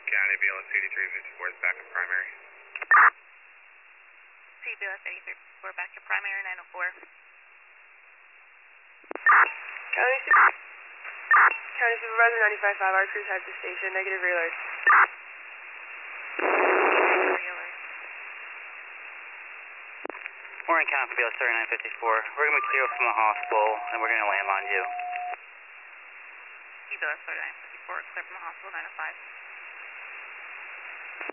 County, BLS 8354 is back in primary. BLS 8354 back to primary 904. County Supervisor 95.5, our crews head to station, negative reload. We're in County BLS 3954. We're going to be clear from the hospital and we're going to land on you. BLS 3954, clear from the hospital 905.